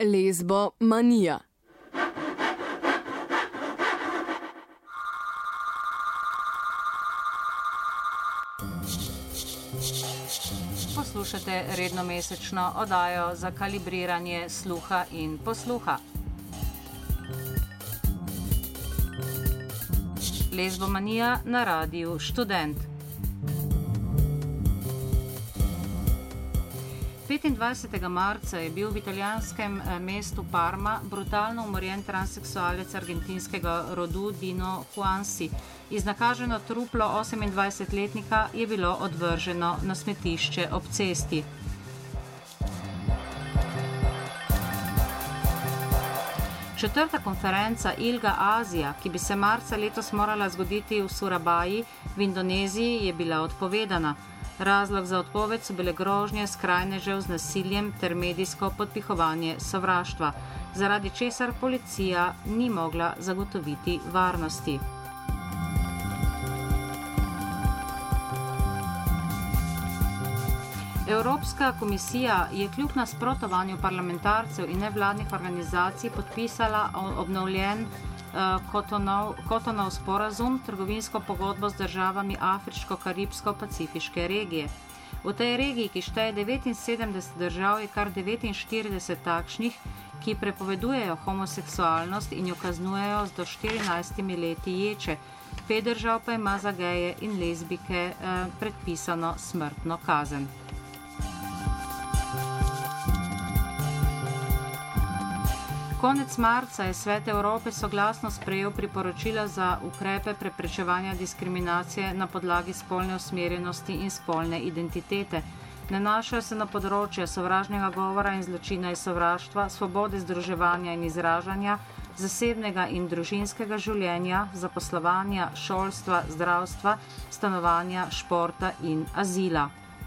Lezbomanija. Poslušate redno mesečno oddajo za kalibriranje sluha in posluha. Lezbomanija na Radiu Študent. 25. marca je bil v italijanskem mestu Parma brutalno umorjen transseksualec argentinskega rodu Dino Juansi. Iznakaženo truplo 28-letnika je bilo odvrženo na smetišče ob cesti. Četrta konferenca ILGA Azija, ki bi se marca letos morala zgoditi v Surabaji v Indoneziji, je bila odpovedana. Razlog za odpoved so bile grožnje skrajnežev z nasiljem ter medijsko podpihovanje sovraštva, zaradi česar policija ni mogla zagotoviti varnosti. Evropska komisija je kljub nasprotovanju parlamentarcev in nevladnih organizacij podpisala obnovljen Cotonou sporazum, trgovinsko pogodbo z državami Afriško-Karibsko-Pacifiške regije. V tej regiji, ki šteje 79 držav, je kar 49 takšnih, ki prepovedujejo homoseksualnost in jo kaznujejo z do 14 leti ječe. 5 držav pa ima za geje in lezbike predpisano smrtno kazen. Konec marca je Svet Evrope soglasno sprejel priporočila za ukrepe preprečevanja diskriminacije na podlagi spolne usmerjenosti in spolne identitete. Nanašajo se na področje sovražnega govora in zločina iz sovraštva, svobode združevanja in izražanja, zasebnega in družinskega življenja, zaposlovanja, šolstva, zdravstva, stanovanja, športa in azila.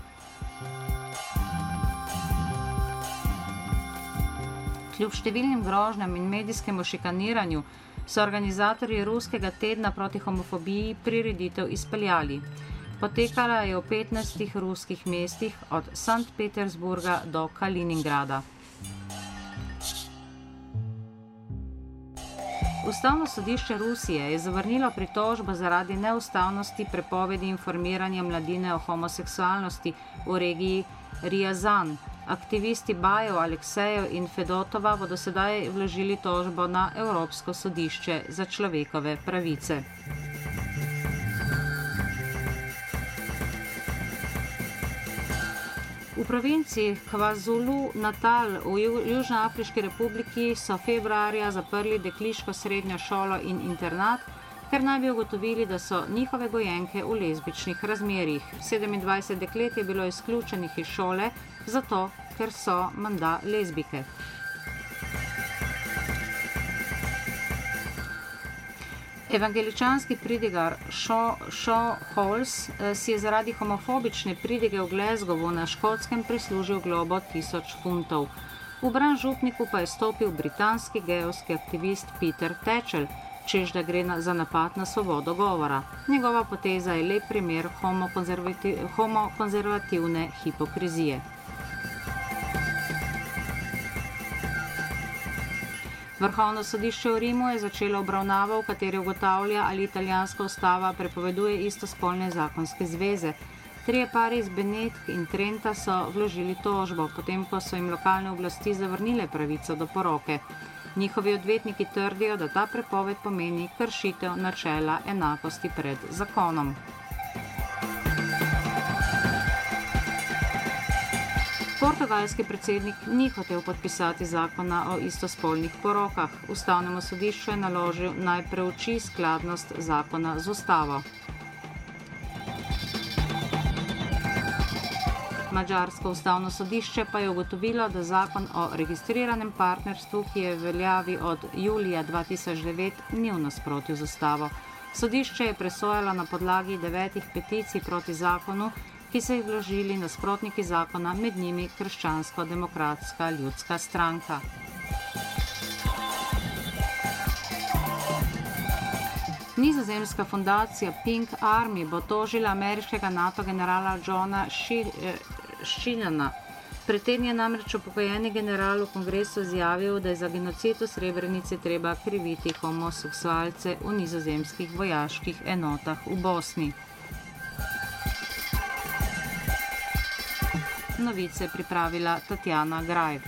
Kljub številnim grožnjam in medijskemu šikaniranju so organizatorji ruskega tedna proti homofobiji prireditev izpeljali. Potekala je v 15 ruskih mestih od Sankt Petersburga do Kaliningrada. Ustavno sodišče Rusije je zavrnilo pritožbo zaradi neustavnosti prepovedi informiranja mladine o homoseksualnosti v regiji Riazan. Aktivisti Bajev, Aleksejev in Fedotova bodo sedaj vložili tožbo na Evropsko sodišče za človekove pravice. V provinciji KwaZulu-Natal v Južnoafriški republiki so februarja zaprli dekliško srednjo šolo in internat, ker naj bi ugotovili, da so njihove gojenke v lezbičnih razmerjih. 27 deklet je bilo izključenih iz šole, zato ker so menda lezbike. Evangeličanski pridigar Shaw Halls si je zaradi homofobične pridige v Glasgowu na Škotskem prislužil globo 1000 funtov. V bran župniku pa je stopil britanski gejevski aktivist Peter Tatchell, čež da gre za napad na svobodo govora. Njegova poteza je lep primer homokonzervativne hipokrizije. Vrhovno sodišče v Rimu je začelo obravnavo, v kateri ugotavlja, ali italijanska ustava prepoveduje istospolne zakonske zveze. 3 pari iz Benetk in Trenta so vložili tožbo, potem ko so jim lokalne oblasti zavrnile pravico do poroke. Njihovi odvetniki trdijo, da ta prepoved pomeni kršitev načela enakosti pred zakonom. Portugalski predsednik ni hotel podpisati zakona o istospolnih porokah. Ustavnemu sodišču je naložil, naj preuči skladnost zakona z ustavo. Madžarsko ustavno sodišče pa je ugotovilo, da zakon o registriranem partnerstvu, ki je v veljavi od julija 2009, ni v nasprotju z ustavo. Sodišče je presojalo na podlagi 9 peticij proti zakonu, ki so jih vložili nasprotniki zakona, med njimi Krščansko-demokratska ljudska stranka. Nizozemska fundacija Pink Army bo tožila ameriškega NATO generala Johna Sheehanna Pred tem je namreč upokojeni general v kongresu izjavil, da je za genocid v Srebrenici treba kriviti homoseksualce v nizozemskih vojaških enotah v Bosni. Novice je pripravila Tatjana Grajf.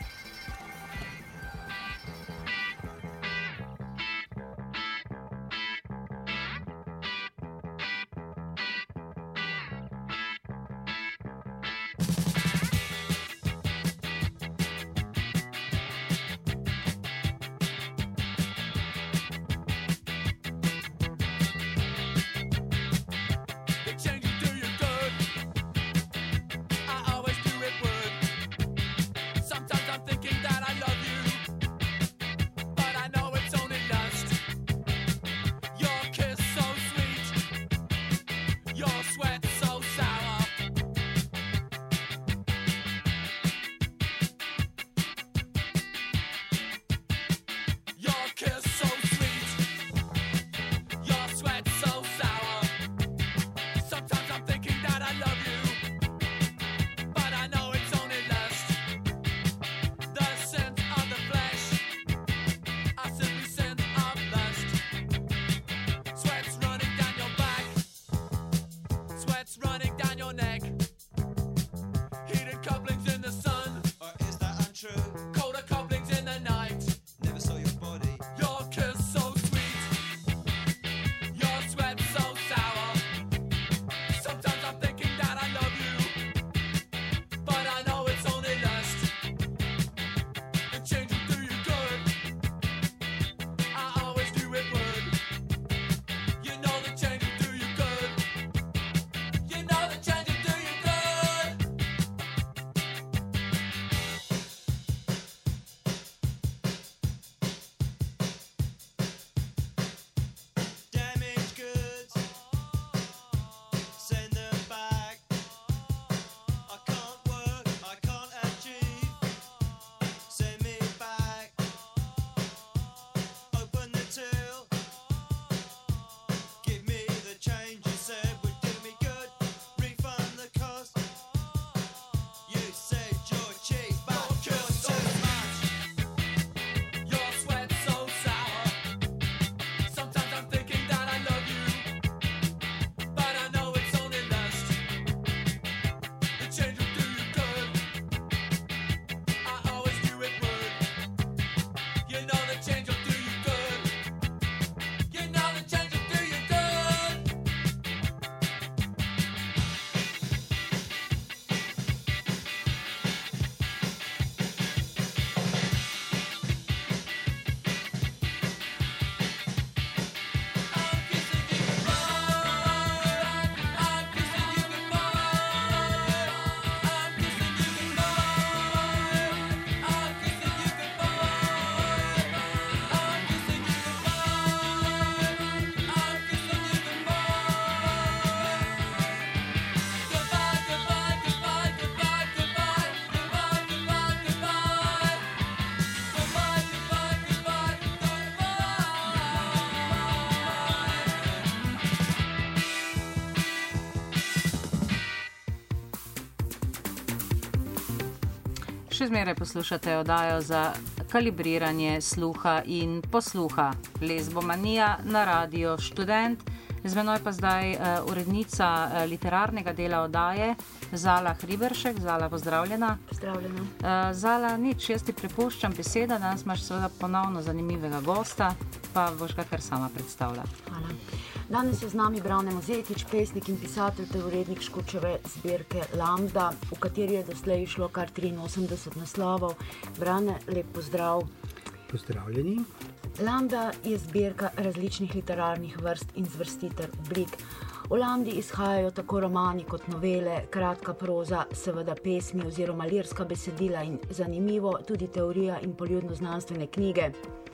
Še zmeraj poslušate oddajo za kalibriranje sluha in posluha. Lezbomanija na Radio Študent. Z menoj pa zdaj urednica literarnega dela oddaje Zala Hriberšek. Zala, pozdravljena. Pozdravljena. Zala, nič, jaz ti prepuščam beseda, danes imaš seveda ponovno zanimivega gosta, pa boš ga kar sama predstavlja. Hvala. Danes je z nami Brane Mozetič, pesnik in pisatelj ter urednik Škučeve zbirke Lambda, v kateri je doslej šlo kar 83 naslovov. Brane, lep pozdrav. Pozdravljeni. Lambda je zbirka različnih literarnih vrst in zvrstitev oblik. V Lambdi izhajajo tako romani kot novele, kratka proza, seveda pesmi oziroma lirska besedila in zanimivo tudi teorija in poljudno-znanstvene knjige.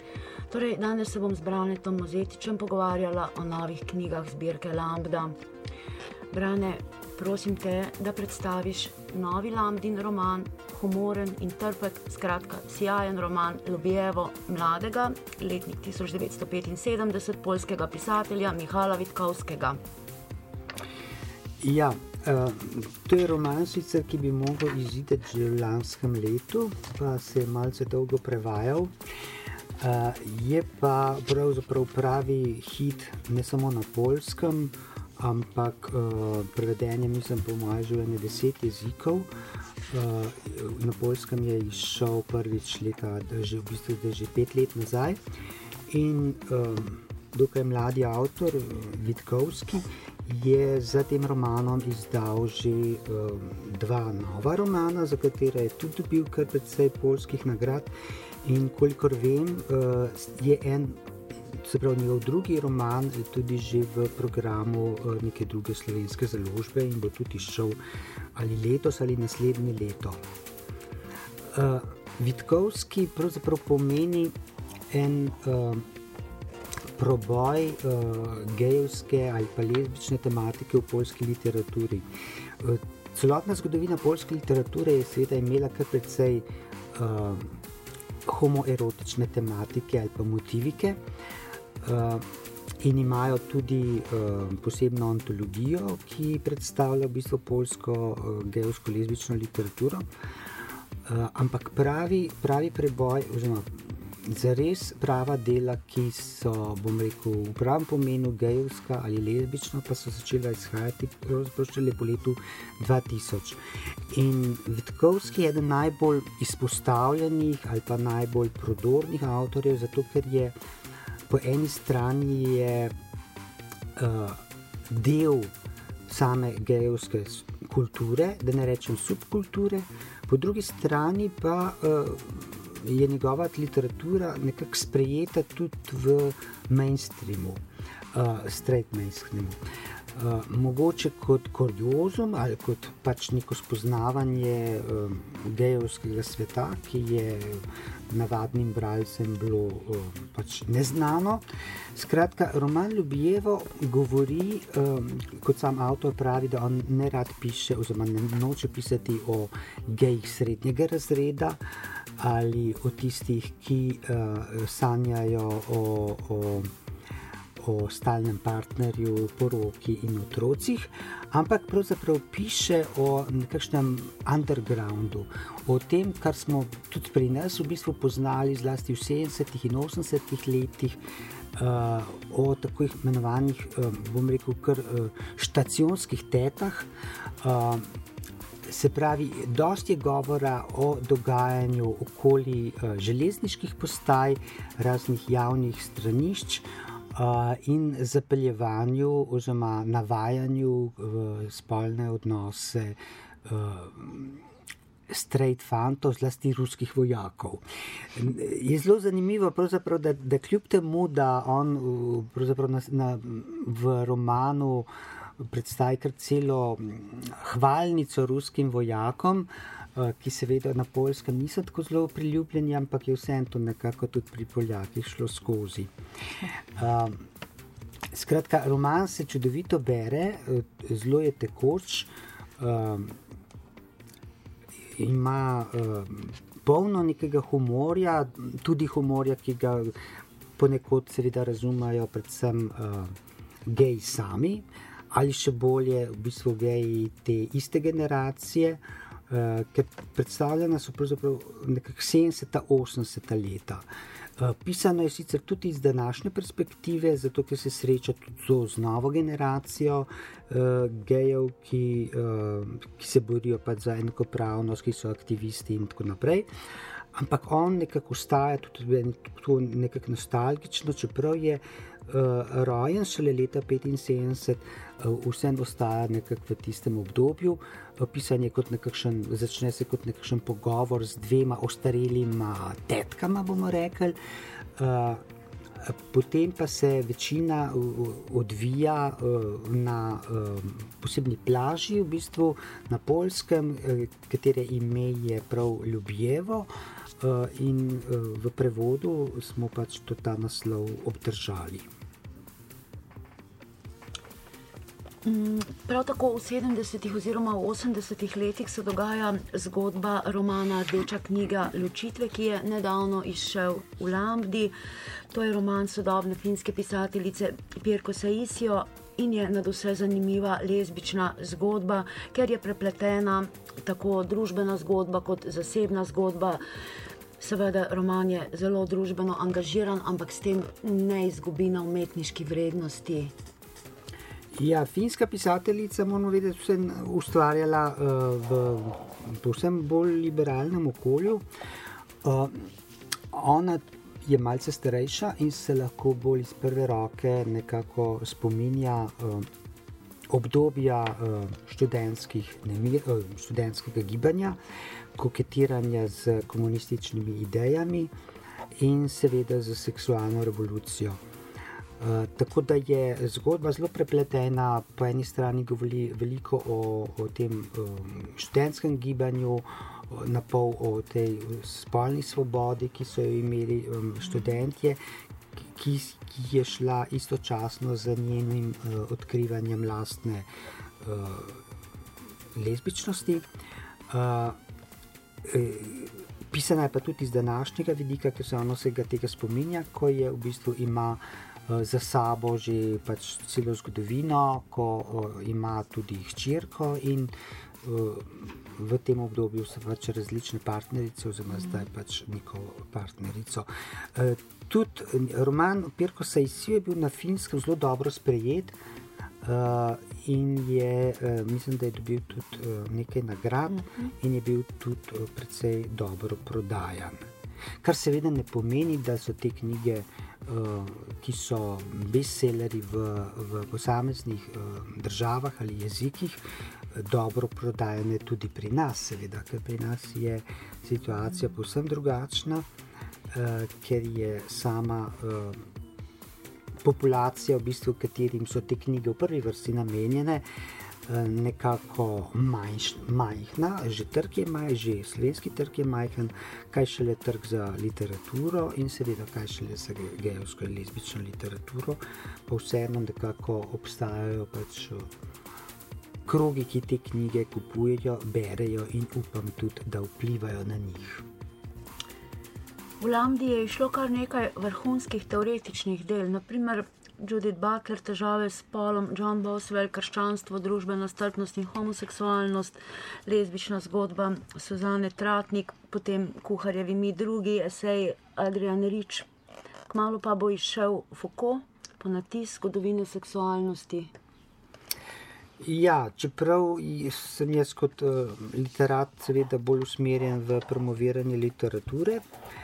Torej, danes se bom z Branetom Mozetičem pogovarjala o novih knjigah zbirke Lambda. Brane, prosim te, da predstaviš novi Lambdin roman, humoren in trpek, skratka, sijajen roman Ljubijevo mladega, letnik 1975, poljskega pisatelja Mihala Vitkovskega. Ja, To je roman sicer, ki bi mogel iziti že v lanskem letu, pa se je malce dolgo prevajal. Je pa pravzaprav pravi hit ne samo na poljskem, ampak preveden je, mislim, po moje že 10 jezikov. Na poljskem je izšel prvič leta, že v bistvu že 5 let nazaj. In dokaj mladi avtor, Vitkovski, je za tem romanom izdal že 2 nova romana, za katere je tudi dobil kar precej poljskih nagrad. In kolikor vem, je se pravi njegov drugi roman tudi že v programu neke druge slovenske založbe in bo tudi izšel ali letos ali naslednje leto. Vitkovski pravzaprav pomeni en proboj gejevske ali pa lezbične tematike v poljski literaturi. Celotna zgodovina poljske literature je seveda imela kar precej homoerotične tematike ali pa motivike in imajo tudi posebno antologijo, ki predstavlja v bistvu poljsko gejevsko lezbično literaturo. Ampak pravi preboj, oziroma zares prava dela, ki so, bom rekel, v pravem pomenu gejevska ali lezbična, pa so začela izhajati šele po letu 2000. In Vitkovski je eden najbolj izpostavljenih ali pa najbolj prodornih avtorjev, zato ker je po eni strani je del same gejevske kulture, da ne rečem subkulture, po drugi strani pa je njegova literatura nekako sprejeta tudi v mainstreamu, straight mainstreamu. Mogoče kot kuriozum ali kot pač neko spoznavanje gejevskega sveta, ki je navadnim bralcem bilo pač neznano. Skratka, roman Ljubijevo govori, kot sam avtor pravi, da on ne rad piše oziroma ne noče pisati o gejih srednjega razreda ali o tistih, ki sanjajo o stalnem partnerju, poroki in otrocih, ampak pravzaprav piše o nekakšnem undergroundu, o tem, kar smo tudi pri nas v bistvu poznali zlasti v 70. in 80. letih, o tako imenovanih, bom rekel, kar štacionskih tetah. Se pravi, dosti je govora o dogajanju okoli železniških postaj, raznih javnih stranišč, in zapeljevanju oziroma navajanju v spolne odnose straight fantov, zlasti ruskih vojakov. Je zelo zanimivo, da kljub temu, da on v romanu predstavi kar celo hvalnico ruskim vojakom, ki seveda na Poljskem niso tako zelo priljubljeni, ampak je vseeno to nekako tudi pri Poljakih šlo skozi. Skratka, roman se čudovito bere, zelo je tekoč, ima polno nekega humorja, tudi humorja, ki ga ponekod seveda razumejo predvsem geji sami, ali še bolje v bistvu geji te iste generacije, ker predstavljena so pravzaprav nekako 70. 80. leta. Pisano je sicer tudi iz današnje perspektive, zato ker se sreča tudi z novo generacijo gejev, ki se borijo pač za enakopravnost, ki so aktivisti in tako naprej. Ampak on nekako ostaja tudi nekako nostalgično, čeprav je rojen šele leta 75, vseeno ostaja nekako v tistem obdobju. Pisanje začne se kot nekakšen pogovor z 2 ostarelima tetkama, bomo rekli. Potem pa se večina odvija na posebni plaži, v bistvu na Poljskem, katere ime je prav Ljubijevo, in v prevodu smo pač ta naslov obdržali. Prav tako v 70. oziroma v 80. letih se dogaja zgodba romana Rdeča knjiga ločitve, ki je nedavno izšel v Lambdi. To je roman sodobne finske pisateljice Pirko Saisio in je nadvse zanimiva lezbična zgodba, ker je prepletena tako družbena zgodba kot zasebna zgodba. Seveda, roman je zelo družbeno angažiran, ampak s tem ne izgubi na umetniški vrednosti. Ja, finska pisateljica, moramo vedeti, se ustvarjala v povsem bolj liberalnem okolju. Ona je malce starejša in se lahko bolj iz prve roke nekako spominja obdobja študentskega gibanja, koketiranja z komunističnimi idejami in seveda z seksualno revolucijo. Tako da je zgodba zelo prepletena, po eni strani govori veliko o tem študentskem gibanju, napol o tej spolni svobodi, ki so jo imeli študentje, ki je šla istočasno z njenim odkrivanjem lastne lezbičnosti. Pisana je pa tudi iz današnjega vidika, ker se ono vsega tega spominja, ko je v bistvu ima za sabo že pač celo zgodovino, ko ima tudi hčerko in v tem obdobju so pač različne partnerice, oziroma zdaj pač neko partnerico. Tudi roman Pirko Saisio je bil na Finskem zelo dobro sprejet in je, mislim, da je dobil tudi nekaj nagrad in je bil tudi precej dobro prodajan. Kar seveda ne pomeni, da so te knjige, ki so bestsellerji v posameznih državah ali jezikih, dobro prodajane tudi pri nas, seveda, ker pri nas je situacija povsem drugačna, ker je sama populacija, v bistvu, katerim so te knjige v prvi vrsti namenjene, nekako majhna, že trg je že slovenski trg je majhen, kaj šele trg za literaturo in seveda kaj šele za gejevsko in lezbično literaturo, pa vseeno nekako obstajajo pač krogi, ki te knjige kupujejo, berejo in upam tudi, da vplivajo na njih. V Lambdi je išlo kar nekaj vrhunskih teoretičnih del, naprimer Judith Butler, Težave s spolom, John Boswell, Krščanstvo, družbena strpnost in homoseksualnost, lezbična zgodba Suzane Tratnik, potem Kuharjevi mi drugi, esej Adrian Rich. Kmalu pa bo izšel Foucault, Ponatis zgodovine seksualnosti. Ja, čeprav sem jaz kot literat seveda bolj usmerjen v promoviranje literature,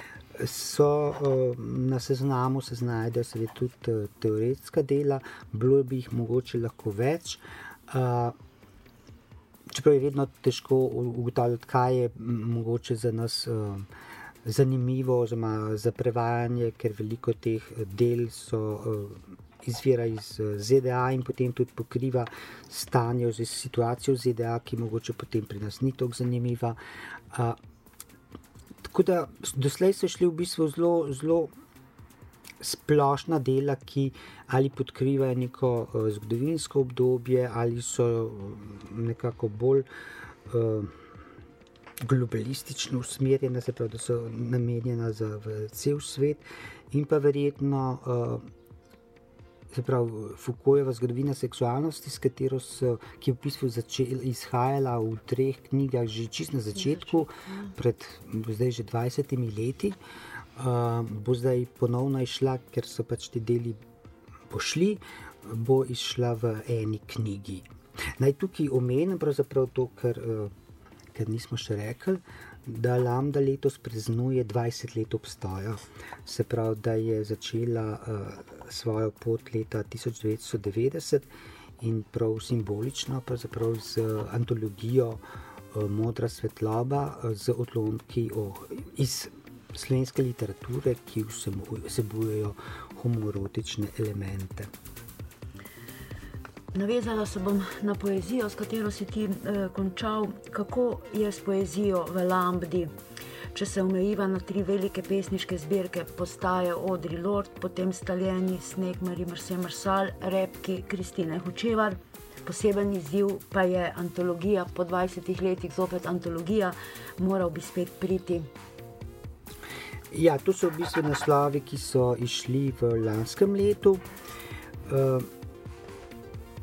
na seznamu se znajdejo seveda tudi teoretska dela, bilo bi jih mogoče lahko več. Čeprav je vedno težko ugotavljati, kaj je mogoče za nas zanimivo oziroma za prevajanje, ker veliko teh del izvira iz ZDA in potem tudi pokriva stanje oziroma situacijo v ZDA, ki mogoče potem pri nas ni toliko zanimiva. Tako da doslej so šli v bistvu zelo splošna dela, ki ali podkrivajo neko zgodovinsko obdobje ali so nekako bolj globalistično usmerjena, se pravi, da so namenjena za cel svet in pa verjetno se pravi, Foucaultova zgodovina seksualnosti, ki je v bistvu izhajala v 3 knjigah že čisto na začetku, pred zdaj že 20 leti, bo zdaj ponovno išla, ker so pač ti deli pošli, bo išla v eni knjigi. Naj tukaj omenim pravzaprav to, ker nismo še rekli, da Lambda letos praznuje 20 let obstoja. Se pravi, da je začela svojo pot leta 1990 in prav simbolično pravzaprav z antologijo Modra svetloba z odlomki iz slovenske literature, ki vsebujejo homoerotične elemente. Navezala se bom na poezijo, s katero si ti končal. Kako je s poezijo v Lambdi? Če se omejiva na 3 velike pesniške zbirke, Postaje Audre Lorde, potem Staljeni, Sneg Marie-Marcel Marçal, Repki Kristine Hočevar. Poseben izziv pa je antologija, po 20 letih zopet antologija, moral bi spet priti. Ja, to so v bistvu naslovi, ki so išli v lanskem letu.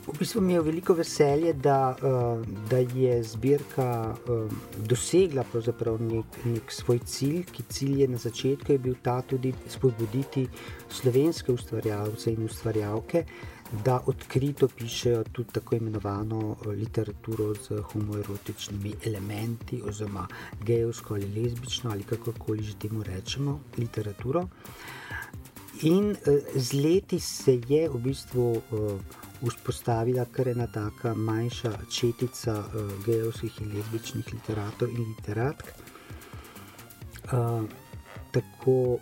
V bistvu mi je veliko veselje, da je zbirka dosegla pravzaprav nek svoj cilj, ki cilj je na začetku je bil ta tudi spodbuditi slovenske ustvarjalce in ustvarjalke, da odkrito pišejo tudi tako imenovano literaturo z homoerotičnimi elementi oziroma gejevsko ali lezbično ali kakorkoli že temu rečemo literaturo. In z leti se je v bistvu vzpostavila kar ena taka manjša četica gejevskih in lezbičnih literatov in literatk. Tako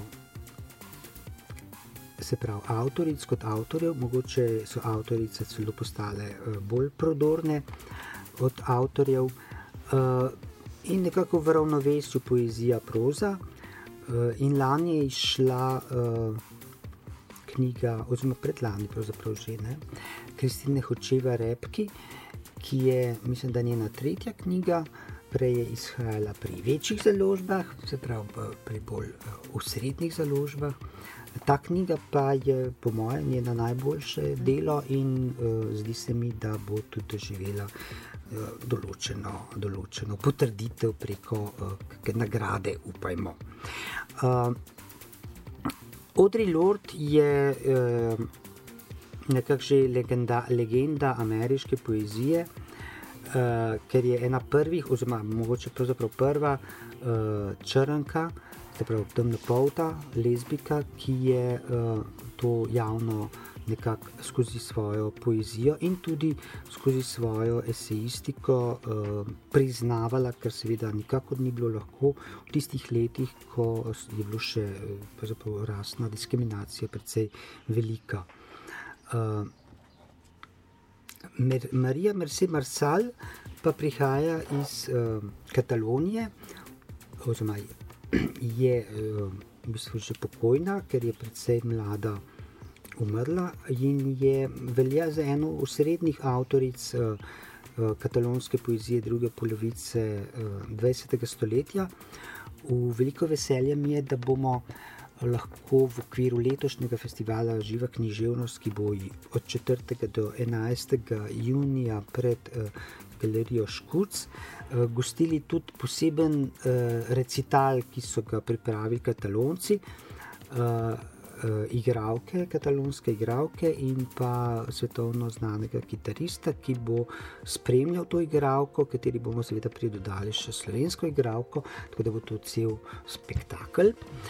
se pravi avtoric kot avtorjev, mogoče so avtorice celo postale bolj prodorne od avtorjev in nekako v ravnovesju poezija, proza. In lani je izšla knjiga, oziroma predlani pravzaprav že, Kristine Hočevar Repki, ki je, mislim, da njena 3. knjiga, prej je izhajala pri večjih založbah, se pravi pri bolj osrednjih založbah. Ta knjiga pa je po mojem njena najboljše delo in zdi se mi, da bo tudi doživela določeno potrditev preko nagrade, upajmo. Audre Lorde je nekako že legenda ameriške poezije, ker je ena prvih, oziroma mogoče pravzaprav prva črnka, se pravi temnopolta lezbika, ki je to javno nekako skozi svojo poezijo in tudi skozi svojo esejistiko priznavala, kar seveda nikakor ni bilo lahko v tistih letih, ko je bilo še rasna diskriminacija precej velika. Marija Mercè Marçal pa prihaja iz Katalonije, oziroma je v bistvu že pokojna, ker je precej mlada umrla in velja za eno osrednjih avtoric katalonske poezije druge polovice 20. stoletja. Veliko veselje mi je, da bomo lahko v okviru letošnjega festivala Živa književnost, ki bo od 4. do 11. junija pred galerijo Škuc, gostili tudi poseben recital, ki so ga pripravili Katalonci, katalonske igralke in pa svetovno znanega kitarista, ki bo spremljal to igralko, kateri bomo seveda pridodali še slovensko igralko, tako da bo to cel spektakel.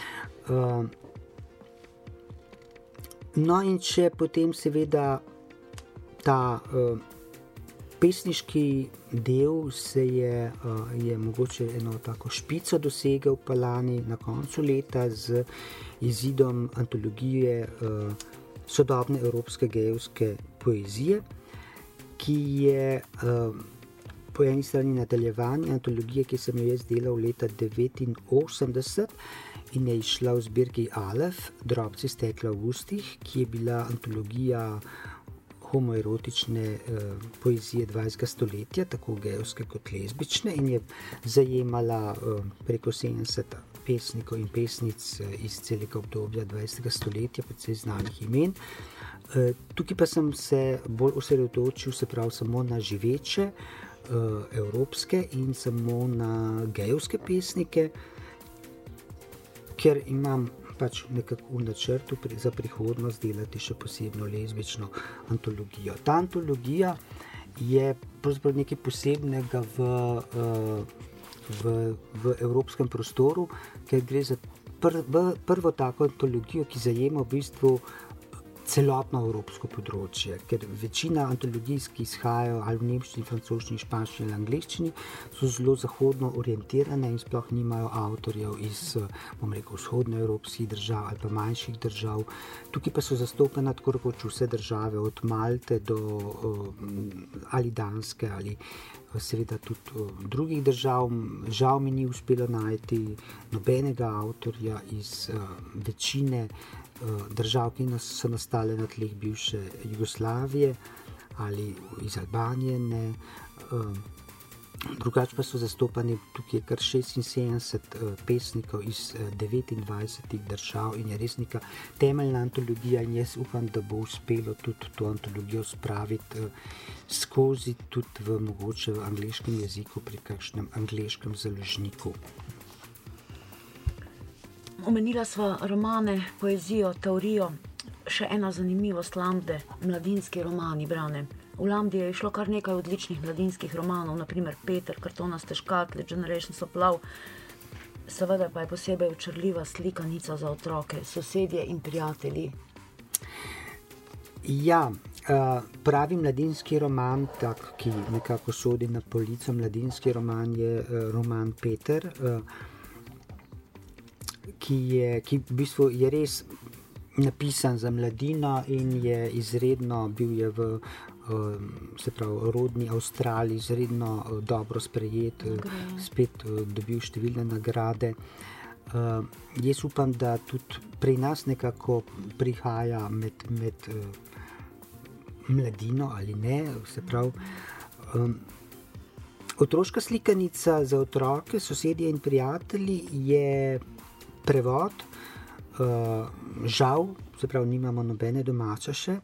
No in če potem seveda ta pesniški del se je mogoče eno tako špico dosegel pa lani na koncu leta z izidom antologije sodobne evropske gejevske poezije, ki je po eni strani nadaljevanje antologije, ki sem jo jaz delal leta 1989 in je išla v zbirki Alef, Drobci stekla v ustih, ki je bila antologija homoerotične poezije 20. stoletja, tako gejevske kot lezbične, in je zajemala preko 70 pesnikov in pesnic iz celega obdobja 20. stoletja, precej znanih imen. Tukaj pa sem se bolj osredotočil, se pravi, samo na živeče evropske in samo na gejevske pesnike, ker imam pač nekako v načrtu za prihodnost delati še posebno lezbično antologijo. Ta antologija je pravzaprav nekaj posebnega v evropskem prostoru, ker gre za prvo tako antologijo, ki zajema v bistvu celotno evropsko področje, ker večina antologij, ki izhajajo ali v nemščini, francoščini, španščini ali angleščini, so zelo zahodno orientirane in sploh nimajo avtorjev iz, bom rekel, vzhodnoevropskih držav ali pa manjših držav. Tukaj pa so zastopene tako rekoč vse države, od Malte do ali Danske ali seveda tudi drugih držav. Žal mi ni uspelo najti nobenega avtorja iz večine držav, ki so nastale na tleh bivše Jugoslavije ali iz Albanije, ne. Drugače pa so zastopani tukaj kar 76 pesnikov iz 29 držav in je res neka temeljna antologija in jaz upam, da bo uspelo tudi to antologijo spraviti skozi tudi mogoče v angleškem jeziku pri kakšnem angleškem založniku. Omenila sva romane, poezijo, teorijo. Še ena zanimivost Lambde, mladinski romani, Brane. V Lambdi je išlo kar nekaj odličnih mladinskih romanov, naprimer Peter, Kartonaste škatle, Generations of Love. Seveda pa je posebej očarljiva slikanica za otroke, Sosedje in prijatelji. Ja, pravi mladinski roman, tak, ki nekako sodi na polico, mladinski roman je roman Peter, ki v bistvu je res napisan za mladino in je izredno, bil je v rodni Avstraliji izredno dobro sprejet, spet dobil številne nagrade. Jaz upam, da tudi pri nas nekako prihaja med mladino ali ne, se pravi. Otroška slikanica za otroke, Sosedje in prijatelji je prevod, žal, se pravi, nimamo nobene domače še,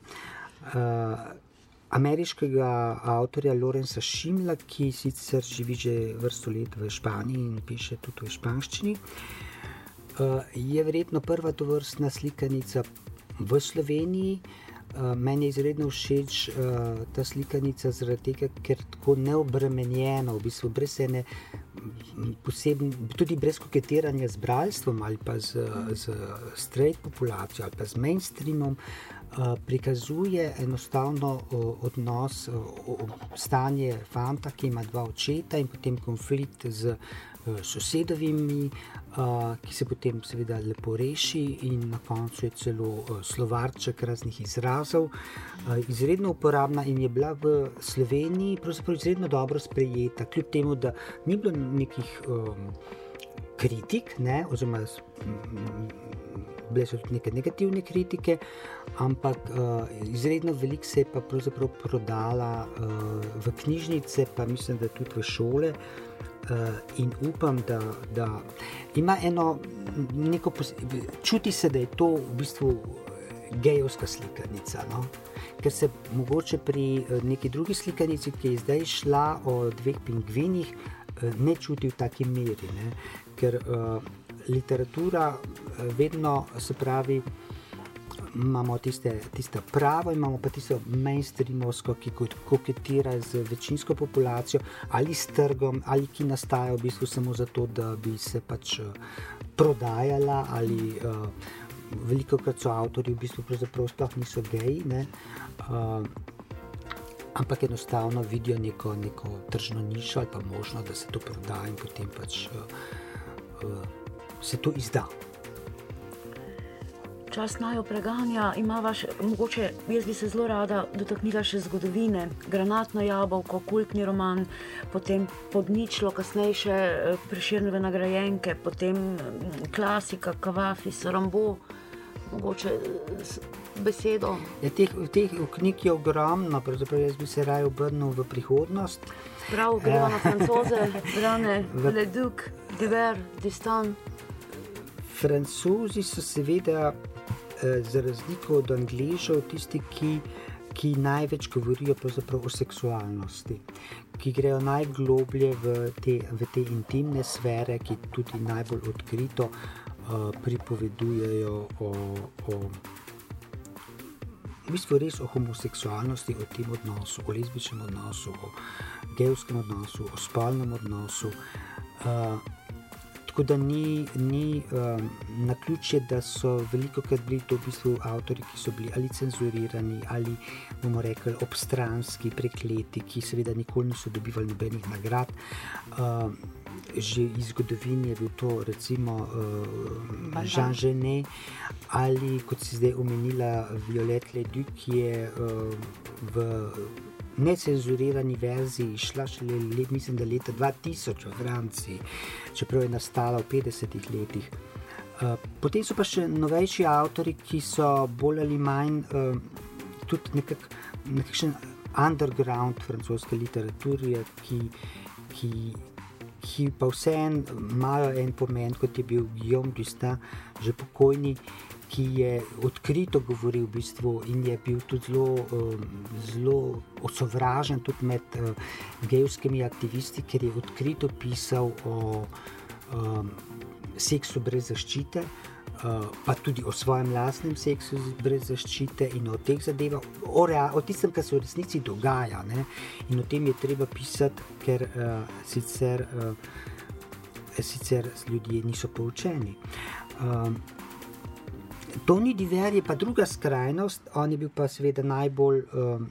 ameriškega avtorja Lawrencea Schimla, ki sicer živi že vrsto let v Španiji in piše tudi v španščini. Je verjetno prva tovrstna slikanica v Sloveniji. Meni je izredno všeč ta slikanica zaradi tega, ker tako neobremenjeno, v bistvu brez ene tudi brez koketiranja z bralstvom ali pa z straight populacijo ali pa z mainstreamom, prikazuje enostavno odnos, stanje fanta, ki ima dva očeta in potem konflikt z sosedovimi, ki se potem seveda lepo reši in na koncu je celo slovarček raznih izrazov. Izredno uporabna in je bila v Sloveniji pravzaprav izredno dobro sprejeta, kljub temu, da ni bilo nekih kritik, ne, oziroma bile so tudi neke negativne kritike, ampak izredno veliko se je pa pravzaprav prodala v knjižnice, pa mislim, da tudi v šole. In upam, da ima neko čuti se, da je to v bistvu gejovska slikanica, no? Ker se mogoče pri neki drugi slikanici, ki je zdaj šla o dveh pingvinih, ne čuti v taki meri, ne? Ker literatura vedno, se pravi, imamo tista pravo, imamo pa tisto mainstreamovsko, ki koketira z večinsko populacijo ali s trgom, ali ki nastaja v bistvu samo zato, da bi se pač prodajala, ali velikokrat so avtorji v bistvu pravzaprav sploh niso geji, ne, ampak enostavno vidijo neko tržno nišo ali pa možno, da se to proda in potem pač se to izda. Čas naju preganja, mogoče jaz bi se zelo rada dotaknila še zgodovine, Granatno jabolko, kultni roman, potem Podničlo, kasnejše Prešernove nagrajenke, potem klasika, Kavafis, Rambo, mogoče besedo. Ja, teh knjig je ogromno, pravzaprav jaz bi se raje obrnil v prihodnost. Prav, gremo na Francoze, Brane, Leduc, Diver, Distan. Francozi so seveda za razliko od Angležev tisti, ki največ govorijo pravzaprav o seksualnosti, ki grejo najgloblje v te intimne sfere, ki tudi najbolj odkrito pripovedujejo v bistvu res o homoseksualnosti, o tem odnosu, o lezbičnem odnosu, o gejevskem odnosu, o spolnem odnosu. Tako da ni naključje, da so velikokrat bili to v bistvu avtorji, ki so bili ali cenzurirani, ali bomo rekli obstranski, prekleti, ki seveda nikoli niso dobivali nobenih nagrad. Že iz zgodovine je bil to recimo Jean Genet, ali kot si zdaj omenila Violette Leduc, ki je v necenzurirani verziji šla šele mislim, da leta 2000 v Franciji, čeprav je nastala v 50 letih. Potem so pa še novejši avtori, ki so bolj ali manj tudi nekakšen underground francoske literature, ki pa vseeno imajo en pomen, kot je bil Guillaume Dustin, že pokojni, ki je odkrito govoril v bistvu in je bil tudi zelo osovražen tudi med gejevskimi aktivisti, ker je odkrito pisal o seksu brez zaščite, pa tudi o svojem lastnem seksu brez zaščite in o teh zadevah, o tistem, kar se v resnici dogaja, ne? In o tem je treba pisati, ker sicer ljudje niso poučeni. Tony Diver je pa druga skrajnost, on je bil pa seveda najbolj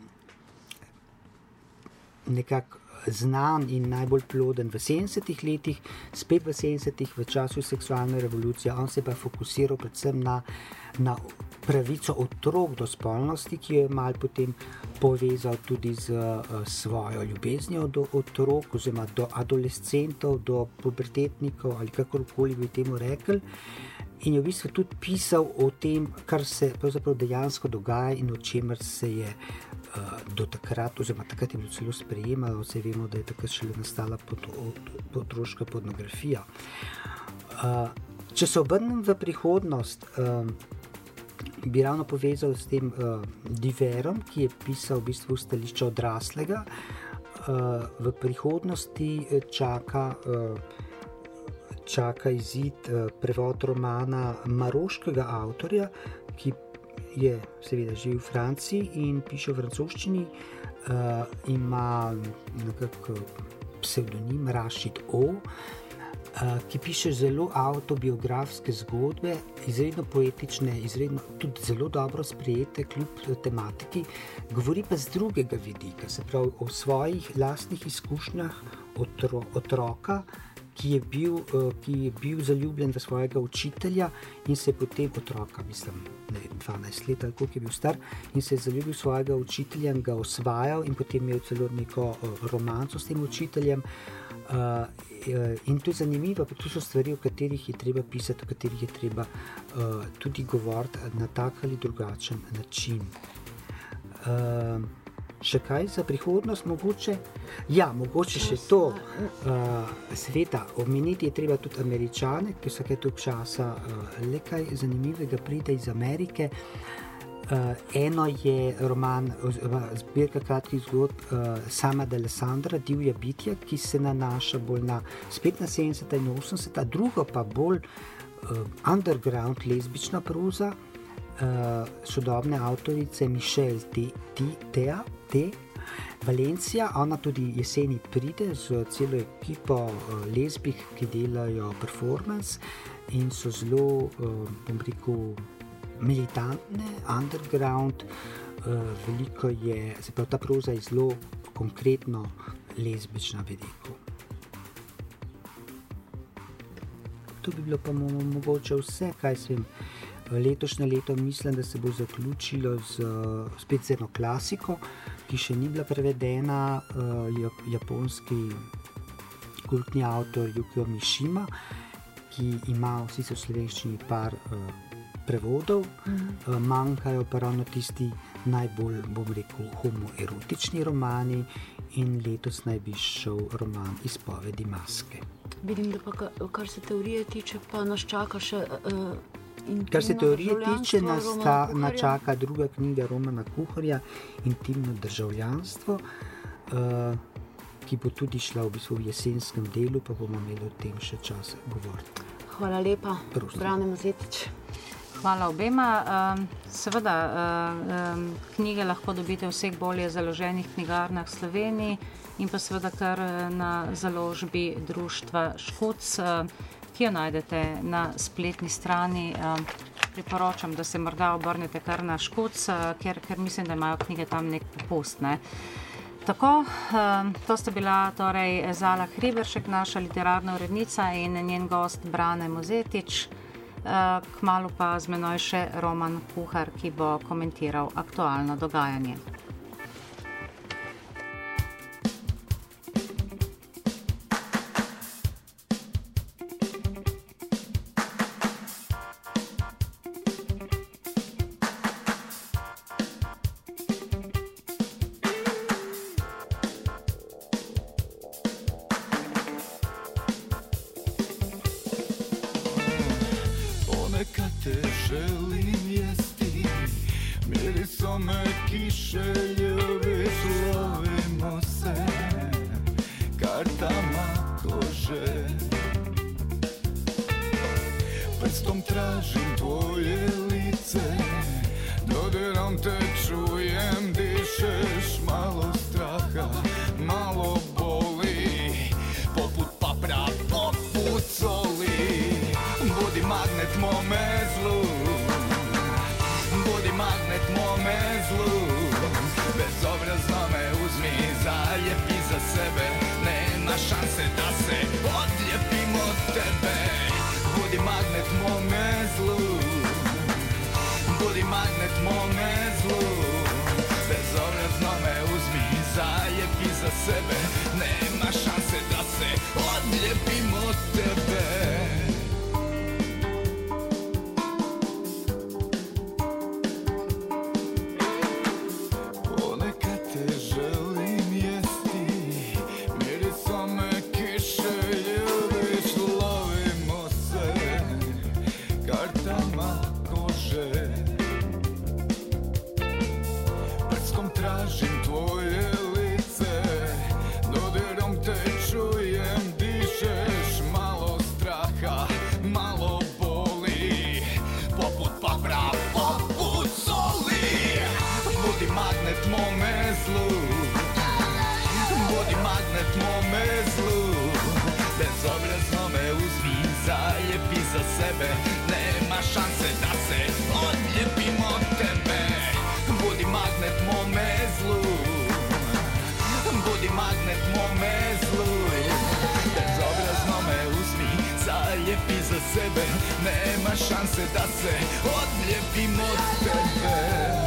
nekako znan in najbolj ploden v 70-ih letih, spet v 70-ih, v času seksualne revolucije. On se pa fokusiral predvsem na pravico otrok do spolnosti, ki jo je malo potem povezal tudi z svojo ljubeznijo do otrok, oziroma do adolescentov, do pubertetnikov ali kakorkoli bi temu rekli. In je v bistvu tudi pisal o tem, kar se pravzaprav dejansko dogaja in o čemer se je do takrat, oziroma takrat je bilo celo sprejemalo, vse vemo, da je takrat šele nastala otroška pornografija. Če se obrnem v prihodnost, bi ravno povezal s tem Diverom, ki je pisal v bistvu stališče odraslega. V prihodnosti čaka izid prevod romana maroškega avtorja, ki je seveda živi v Franciji in piše v francoščini, ima nekako psevdonim Rashid O, ki piše zelo avtobiografske zgodbe, izredno poetične, izredno tudi zelo dobro sprejete kljub tematiki, govori pa z drugega vidika, se pravi o svojih lastnih izkušnjah otroka, ki je bil zaljubljen v svojega učitelja in se je potem otroka, mislim, 12 let ali koliko je bil star, in se je zaljubil svojega učitelja in ga osvajal in potem imel celo neko romanco s tem učiteljem. In to je zanimivo, pa to so stvari, o katerih je treba pisati, o katerih je treba tudi govoriti na tak ali drugačen način. Še kaj za prihodnost mogoče? Ja, mogoče še to. Seveda, omeniti je treba tudi Američane, ki vsake toliko časa le kaj zanimivega pride iz Amerike. Eno je roman, zbirka kratkih zgodb Sama d'Alessandra, Divja bitja, ki se nanaša bolj spet na 70. in 80. Drugo pa bolj underground lezbična proza sodobne avtorice Michelle T. Valencia. Ona tudi jeseni pride z celo ekipo lezbik, ki delajo performance in so zelo, bom rekel, militantne, underground. Veliko je, se pravi, ta proza je zelo konkretno lezbična, bi rekel. To bi bilo pa mogoče vse, kaj sem. Letošnje leto mislim, da se bo zaključilo spet z eno klasiko, ki še ni bila prevedena, japonski kultni avtor Yukio Mishima, ki ima sicer v slovenščini par prevodov, manjkajo pa ravno tisti najbolj, bom rekel, homoerotični romani in letos naj bi šel roman Izpovedi maske. Vidim, da pa kar se teorije tiče, pa nas čaka še kar se teorije tiče, nas čaka druga knjiga Romana Kuharja, Intimno državljanstvo, ki bo tudi šla v bistvu v jesenskem delu, pa bomo imeli o tem še čas govoriti. Hvala lepa, Brane Mozetič. Hvala obema. Seveda, knjige lahko dobite v vseh bolje založenih knjigarnah v Sloveniji in pa seveda kar na založbi društva Škuc, ki jo najdete na spletni strani. Priporočam, da se morda obrnete kar na Škuc, ker mislim, da imajo knjige tam nek popust, ne. Tako, to sta bila torej Zala Hriberšek, naša literarna urednica, in njen gost Brane Mozetič. Kmalu pa z menoj še Roman Kuhar, ki bo komentiral aktualno dogajanje. Ponekad te želim jesti, mirisom me kiše ljubiš, lovimo se kartama kože. Prstom tražim tvoje lice, dodirom te čujem, dišeš, malo straha, malo boli, poput papra, poput soli. Budi magnet mome zlu, budi magnet mome zlu, bezobrazno me uzmi, zaljepi za sebe, nema šanse da se odljepim od tebe. Budi magnet mome zlu, budi magnet mome zlu, bezobrazno me uzmi, zaljepi za sebe, nema šanse da se odljepim od tebe. Nema šanse da se odljepim od tebe. Budi magnet mome zlu, budi magnet mome zlu, bezobrazno me uzmi, zaljepi za sebe, nema šanse da se odljepim od tebe.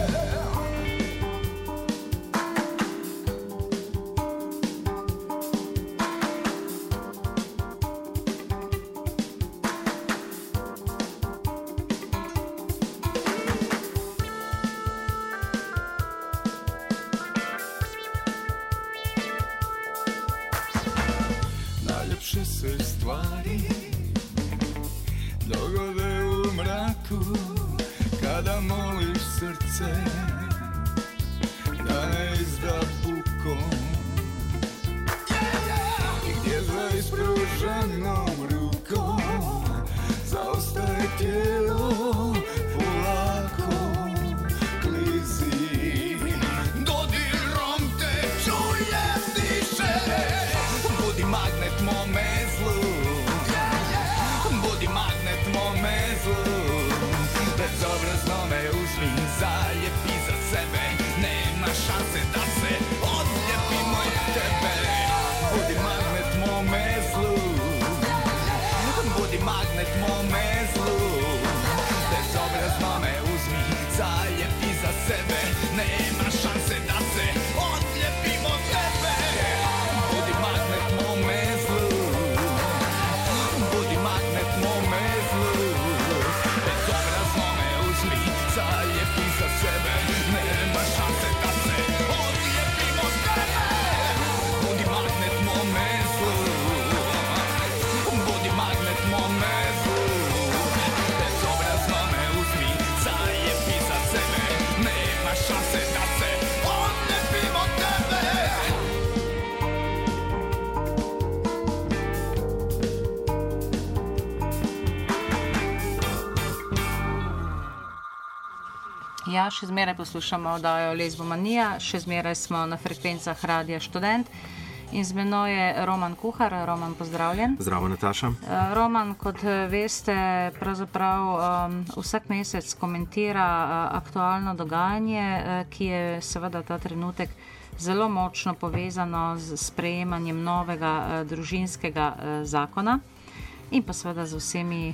Ja, še zmeraj poslušamo oddajo Lezbomanija, še zmeraj smo na frekvencah Radia Študent in z menoj je Roman Kuhar. Roman, pozdravljen. Zdravo, Nataša. Roman, kot veste, pravzaprav vsak mesec komentira aktualno dogajanje, ki je seveda ta trenutek zelo močno povezano z sprejemanjem novega družinskega zakona in pa seveda z vsemi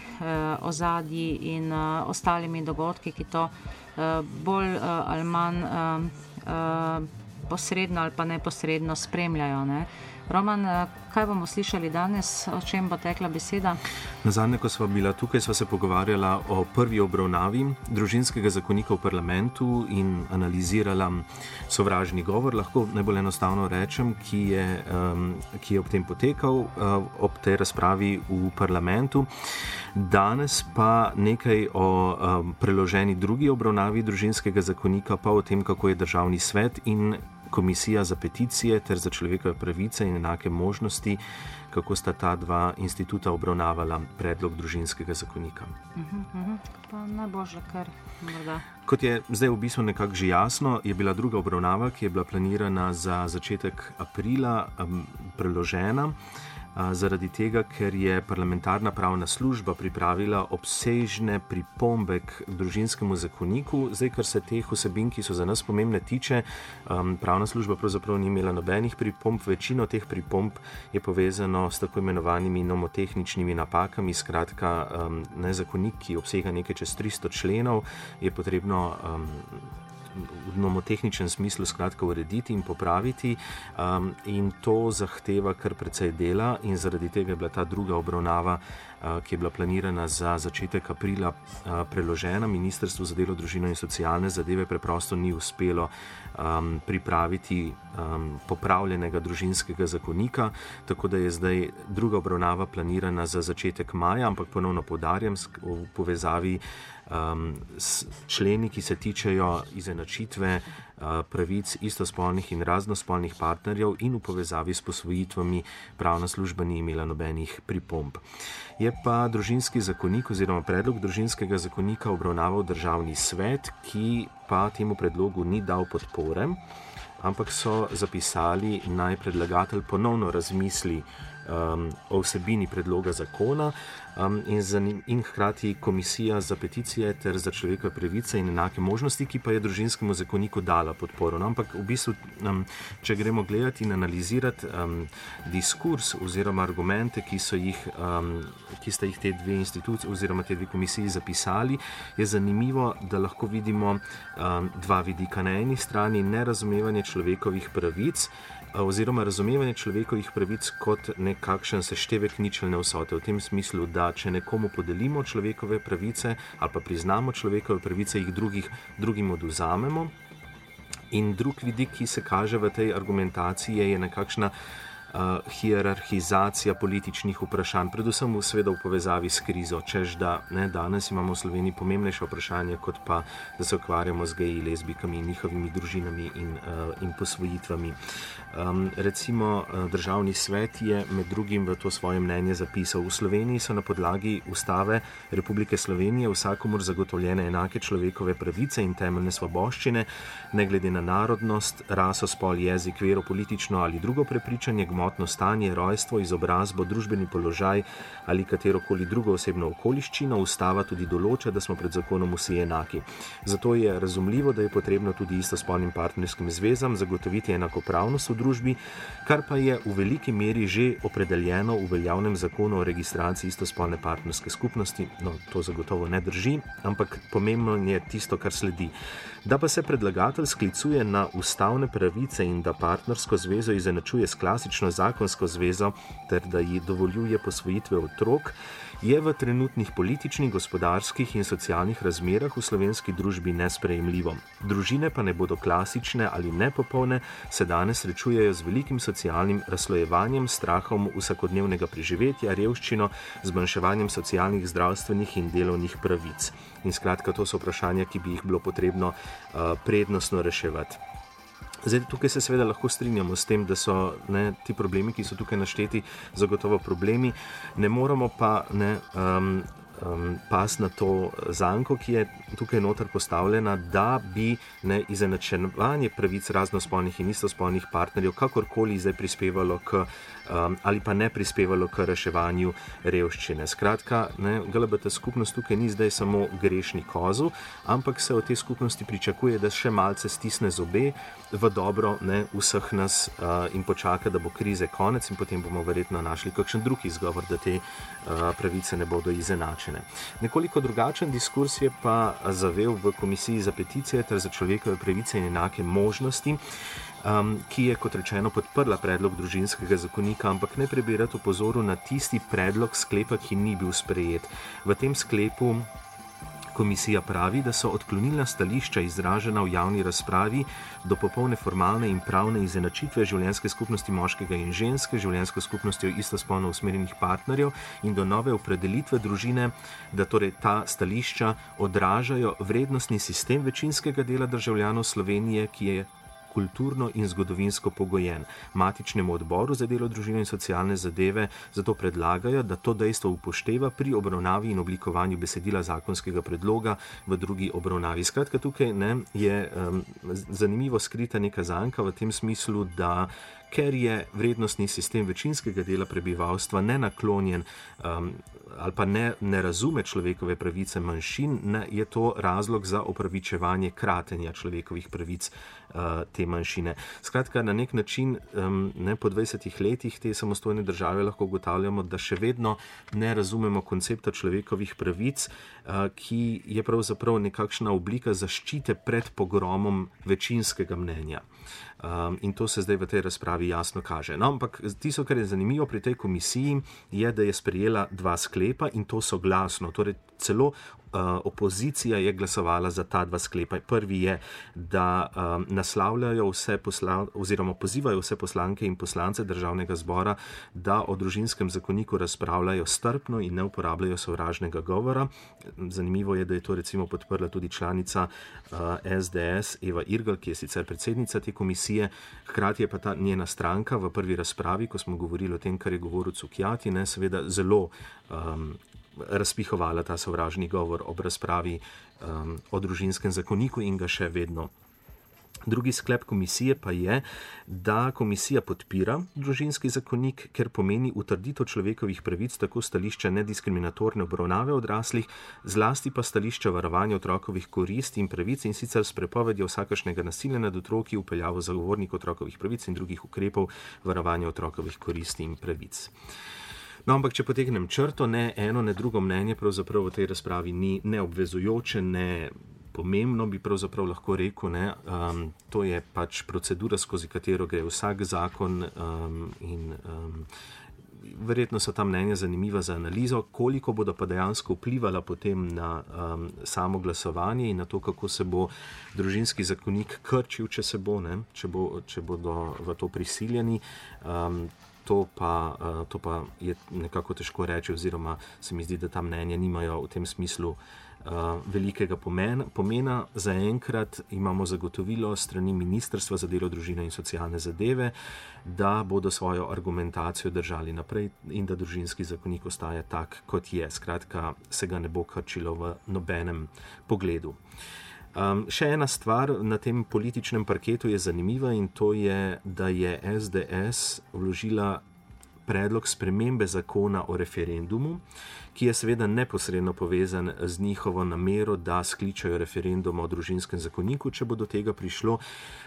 ozadji in ostalimi dogodki, ki to bolj ali manj posredno ali pa neposredno spremljajo. Ne? Roman, kaj bomo slišali danes, o čem bo tekla beseda? Nazadnje, ko sva bila tukaj, sva se pogovarjala o prvi obravnavi družinskega zakonika v parlamentu in analizirala sovražni govor, lahko najbolj enostavno rečem, ki je ob tem potekal, ob tej razpravi v parlamentu. Danes pa nekaj o preloženi drugi obravnavi družinskega zakonika, pa o tem, kako je Državni svet in Komisija za peticije ter za človekove pravice in enake možnosti, kako sta ta dva instituta obravnavala predlog družinskega zakonika. Pa najboljše, kar morda. Kot je zdaj v bistvu nekako že jasno, je bila druga obravnava, ki je bila planirana za začetek aprila, preložena. Zaradi tega, ker je parlamentarna pravna služba pripravila obsežne pripombe k družinskemu zakoniku. Zdaj, kar se teh vsebin, ki so za nas pomembne, tiče, pravna služba pravzaprav ni imela nobenih pripomb. Večino teh pripomb je povezano s tako imenovanimi nomotehničnimi napakami. Skratka, zakonik, ki obsega nekaj čez 300 členov, je potrebno v nomotehničnem smislu skratka urediti in popraviti, in to zahteva kar precej dela, in zaradi tega je bila ta druga obravnava, ki je bila planirana za začetek aprila, preložena. Ministrstvo za delo, družino in socialne zadeve preprosto ni uspelo pripraviti popravljenega družinskega zakonika, tako da je zdaj druga obravnava planirana za začetek maja, ampak ponovno poudarjam, v povezavi s členi, ki se tičejo izenačitve pravic istospolnih in raznospolnih partnerjev, in v povezavi s posvojitvami pravna služba ni imela nobenih pripomb. Je pa družinski zakonik oziroma predlog družinskega zakonika obravnaval Državni svet, ki pa temu predlogu ni dal podpore, ampak so zapisali, naj predlagatelj ponovno razmisli o vsebini predloga zakona, in hkrati Komisija za peticije ter za človekove pravice in enake možnosti, ki pa je družinskemu zakoniku dala podporo. Ampak v bistvu, če gremo gledati in analizirati diskurs oziroma argumente, ki sta jih te dve institucije oziroma te dve komisiji zapisali, je zanimivo, da lahko vidimo dva vidika. Na eni strani nerazumevanje človekovih pravic, oziroma razumevanje človekovih pravic kot nekakšen seštevek ničelne vsote, v tem smislu, da če nekomu podelimo človekove pravice ali pa priznamo človekove pravice, jih drugim odvzamemo. In drug vidik, ki se kaže v tej argumentaciji, je nekakšna hierarhizacija političnih vprašanj, predvsem seveda v povezavi s krizo, čež da danes imamo v Sloveniji pomembnejše vprašanje, kot pa da se ukvarjamo z geji, lezbikami, njihovimi družinami in posvojitvami. Recimo Državni svet je med drugim v to svoje mnenje zapisal: v Sloveniji so na podlagi Ustave Republike Slovenije vsakomur zagotovljene enake človekove pravice in temeljne svoboščine, ne glede na narodnost, raso, spol, jezik, vero, politično ali drugo prepričanje, gmotno stanje, rojstvo, izobrazbo, družbeni položaj ali katerokoli drugo osebno okoliščino. Ustava tudi določa, da smo pred zakonom vsi enaki. Zato je razumljivo, da je potrebno tudi istospolnim partnerskim zvezam zagotoviti enakopravnost v družbi, kar pa je v veliki meri že opredeljeno v veljavnem zakonu o registraciji istospolne partnerske skupnosti. No, to zagotovo ne drži, ampak pomembno je tisto, kar sledi. Da pa se predlagatelj sklicuje na ustavne pravice in da partnersko zvezo izenačuje s klasično zakonsko zvezo ter da ji dovoljuje posvojitve otrok, je v trenutnih političnih, gospodarskih in socialnih razmerah v slovenski družbi nesprejemljivo. Družine pa ne bodo klasične ali nepopolne, se danes srečujejo z velikim socialnim razslojevanjem, strahom vsakodnevnega preživetja, revščino, zmanjševanjem socialnih, zdravstvenih in delovnih pravic. In skratka, to so vprašanja, ki bi jih bilo potrebno prednostno reševati. Zdaj, tukaj se seveda lahko strinjamo s tem, da so ti problemi, ki so tukaj našteti, zagotovo problemi. Ne moramo pa pas na to zanko, ki je tukaj noter postavljena, da bi izenačevanje pravic raznospolnih in istospolnih partnerjev kakorkoli zdaj prispevalo k ali pa ne prispevalo k reševanju revščine. Skratka, LGBT skupnost tukaj ni zdaj samo grešni kozel, ampak se od te skupnosti pričakuje, da še malce stisne zobe v dobro vseh nas in počaka, da bo krize konec, in potem bomo verjetno našli kakšen drug izgovor, da te pravice ne bodo izenačene. upravičene. Nekoliko drugačen diskurs je pa zavel v Komisiji za peticije ter za človekove pravice in enake možnosti, ki je, kot rečeno, podprla predlog družinskega zakonika, ampak najprej bi rad opozoril na tisti predlog sklepa, ki ni bil sprejet. V tem sklepu komisija pravi, da so odklonilna stališča izražena v javni razpravi do popolne formalne in pravne izenačitve življenjske skupnosti moškega in ženske, življenjsko skupnostjo istospolno usmerjenih partnerjev in do nove opredelitve družine, da torej ta stališča odražajo vrednostni sistem večinskega dela državljanov Slovenije, ki je kulturno in zgodovinsko pogojen. Matičnemu odboru za delo, družino in socialne zadeve zato predlagajo, da to dejstvo upošteva pri obravnavi in oblikovanju besedila zakonskega predloga v drugi obravnavi. Skratka, tukaj je zanimivo skrita neka zanka v tem smislu, da ker je vrednostni sistem večinskega dela prebivalstva nenaklonjen ali pa ne razume človekove pravice manjšin, je to razlog za opravičevanje kratenja človekovih pravic te manjšine. Skratka, na nek način po 20 letih te samostojne države lahko ugotavljamo, da še vedno ne razumemo koncepta človekovih pravic, ki je pravzaprav nekakšna oblika zaščite pred pogromom večinskega mnenja. In to se zdaj v tej razpravi jasno kaže. No, ampak tisto, kar je zanimivo pri tej komisiji, je, da je sprejela 2 sklepa in to soglasno. Torej, celo opozicija je glasovala za ta 2 sklepa. Prvi je, da naslavljajo oziroma pozivajo vse poslanke in poslance Državnega zbora, da o družinskem zakoniku razpravljajo strpno in ne uporabljajo sovražnega govora. Zanimivo je, da je to recimo podprla tudi članica SDS Eva Irgl, ki je sicer predsednica te komisije. Hkrati je pa ta njena stranka v prvi razpravi, ko smo govorili o tem, kar je govoril Cukjati, seveda zelo razpihovala ta sovražni govor ob razpravi o družinskem zakoniku in ga še vedno. Drugi sklep komisije pa je, da komisija podpira družinski zakonik, ker pomeni utrditev človekovih pravic, tako stališča nediskriminatorne obravnave odraslih, zlasti pa stališča varovanja otrokovih koristi in pravic, in sicer s prepovedjo vsakršnega nasilja nad otroki, vpeljavo zagovornikov otrokovih pravic in drugih ukrepov varovanja otrokovih koristi in pravic. No, ampak če potegnem črto, ne eno, ne drugo mnenje pravzaprav v tej razpravi ni neobvezujoče, ne pomembno, bi pravzaprav lahko rekel. To je pač procedura, skozi katero gre vsak zakon in verjetno so ta mnenja zanimiva za analizo, koliko bodo pa dejansko vplivala potem na samo glasovanje in na to, kako se bo družinski zakonik krčil, če bodo v to prisiljeni. To pa je nekako težko reči, oziroma se mi zdi, da ta mnenja nimajo v tem smislu velikega pomena. Zaenkrat imamo zagotovilo strani Ministrstva za delo, družino in socialne zadeve, da bodo svojo argumentacijo držali naprej in da družinski zakonik ostaja tak, kot je. Skratka, se ga ne bo krčilo v nobenem pogledu. Še ena stvar na tem političnem parketu je zanimiva, in to je, da je SDS vložila predlog spremembe zakona o referendumu, ki je seveda neposredno povezan z njihovo namero, da skličajo referendum o družinskem zakoniku, če bo do tega prišlo.